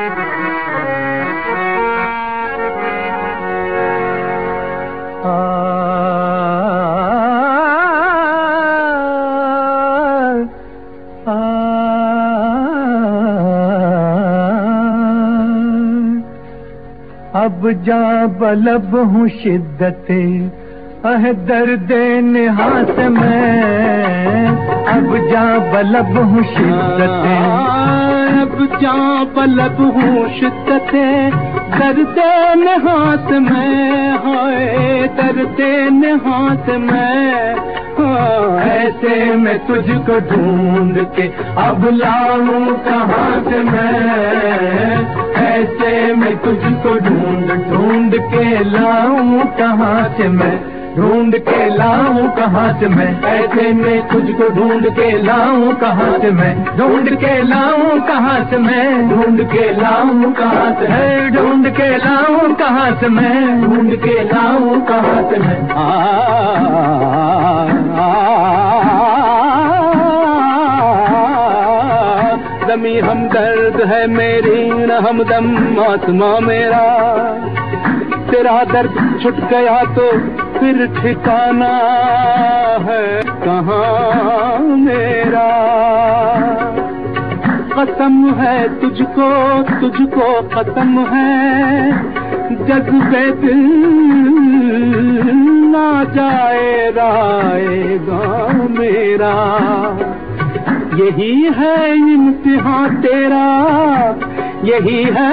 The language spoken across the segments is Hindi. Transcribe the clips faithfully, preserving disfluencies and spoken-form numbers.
अब जा बलब हूँ शिद्दते अह दर्दे निहास में, अब जा बलब हूँ शिद्दते, अब जा बलब हूँ शिद्दते दर्दे निहास में, हाय दर्दे निहास में। ऐसे में तुझको ढूंढ के अब लाऊं कहाँ से मैं, ऐसे में तुझको ढूंढ ढूंढ के लाऊं कहाँ से मैं, ढूंढ के लाऊं कहाँ से मैं, ऐसे में तुझको ढूंढ के लाऊं कहाँ से मैं, ढूंढ के लाऊं कहाँ से मैं, ढूंढ के लाऊं कहाँ से मैं, ढूंढ के लाऊं कहाँ से मैं, ढूंढ के लाऊं कहाँ से मैं। ज़मीं हमदर्द है मेरी न हमदम आसमां मेरा, तेरा दर्द छुट गया तो फिर ठिकाना है कहाँ मेरा। कसम है तुझको तुझको कसम है, जज्बे दिल ना जाए राएगा मेरा, यही है इम्तिहान तेरा, यही है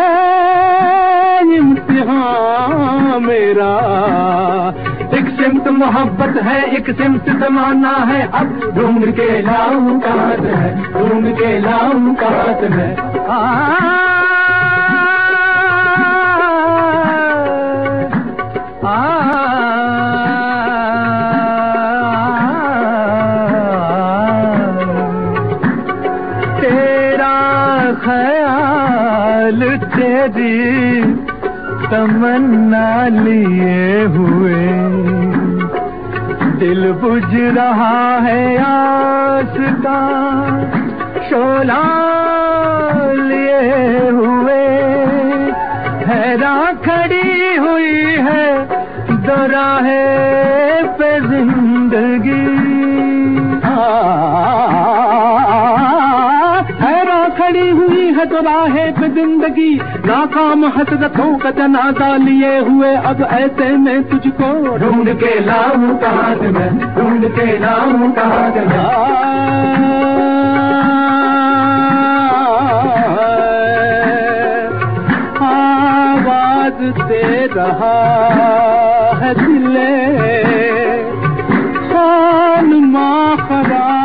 इम्तिहान मेरा। एक सिमत मोहब्बत है एक सिमत ज़माना है, अब ढूंढ के लाऊं कहाँ से है, ढूंढ के लाऊं कहाँ से है। आ ख्याल तेरी तमन्ना लिए हुए, दिल बुझ रहा है आस का शोला लिए हुए, हैरान खड़ी हुई है दोराहे पे जिंदगी, खड़ी हुई है तो राहे पे जिंदगी, नाकाम हसरतों का जनाजा लिए हुए, अब ऐसे में तुझको ढूंढ के लाऊं कहाँ से मैं, ढूंढ के लाऊं कहाँ से मैं। आवाज दे रहा है दिले खान माँ खराब,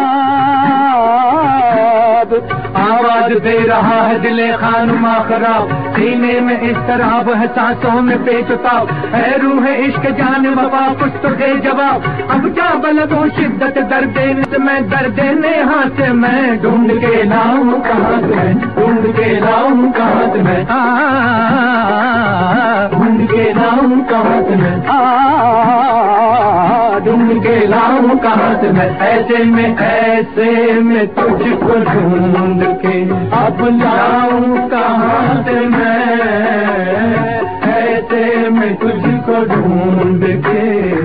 आवाज दे रहा है दिले खानुमा खराब, सीने में इस तरह है सांसों में बेचताब, है रूह इश्क जान वफा कुछ तो दे जवाब, अब जा बलबो शिद्दत दर्दे से मैं, दर्दे नेहा से मैं, ढूंढ के लाऊं कहाँ से मैं, ढूंढ के लाऊं कहाँ से मैं, ढूंढ के लाऊं कहाँ से मैं, ढूंढ के लाऊं कहाँ से मैं, ऐसे में ऐसे में तुझको ढूंढ के अब लाऊं कहाँ से मैं, ऐसे में तुझको ढूंढ के